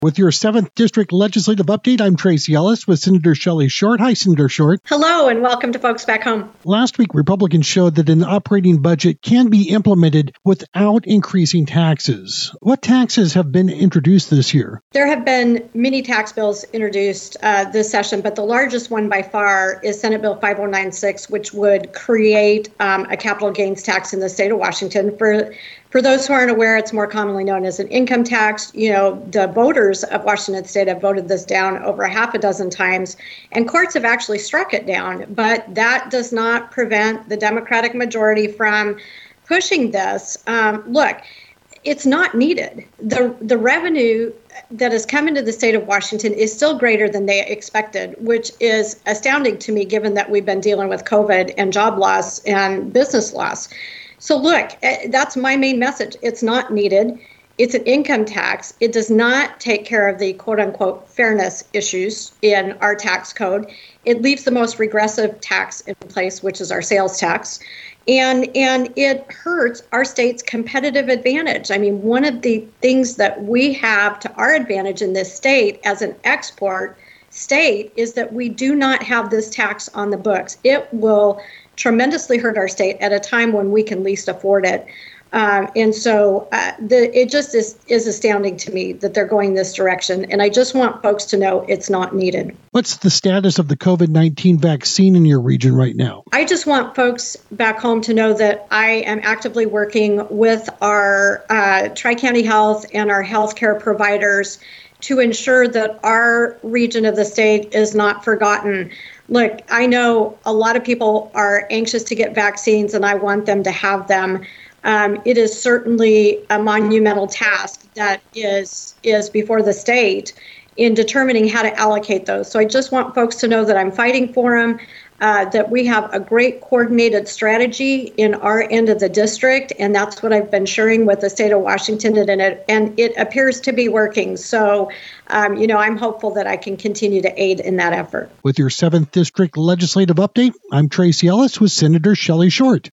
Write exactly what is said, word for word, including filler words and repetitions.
With your seventh District Legislative Update, I'm Tracy Ellis with Senator Shelley Short. Hi, Senator Short. Hello, and welcome to Folks Back Home. Last week, Republicans showed that an operating budget can be implemented without increasing taxes. What taxes have been introduced this year? There have been many tax bills introduced uh, this session, but the largest one by far is Senate Bill five oh nine six, which would create um, a capital gains tax in the state of Washington. For For those who aren't aware, it's more commonly known as an income tax. You know, the voters of Washington State have voted this down over a half a dozen times, and courts have actually struck it down. But that does not prevent the Democratic majority from pushing this. Um, look, it's not needed. The, the revenue that has come into the state of Washington is still greater than they expected, which is astounding to me, given that we've been dealing with COVID and job loss and business loss. So look, that's my main message. It's not needed. It's an income tax. It does not take care of the quote unquote fairness issues in our tax code. It leaves the most regressive tax in place, which is our sales tax. And and it hurts our state's competitive advantage. I mean, one of the things that we have to our advantage in this state as an export state is that we do not have this tax on the books. It will tremendously hurt our state at a time when we can least afford it. Um, and so uh, the, it just is, is astounding to me that they're going this direction. And I just want folks to know it's not needed. What's the status of the COVID nineteen vaccine in your region right now? I just want folks back home to know that I am actively working with our uh, Tri-County Health and our healthcare providers to ensure that our region of the state is not forgotten. Look, I know a lot of people are anxious to get vaccines, and I want them to have them. Um, it is certainly a monumental task that is is before the state in determining how to allocate those. So I just want folks to know that I'm fighting for them, uh, that we have a great coordinated strategy in our end of the district, and that's what I've been sharing with the state of Washington, and it, and it appears to be working. So, um, you know, I'm hopeful that I can continue to aid in that effort. With your seventh District Legislative Update, I'm Tracy Ellis with Senator Shelley Short.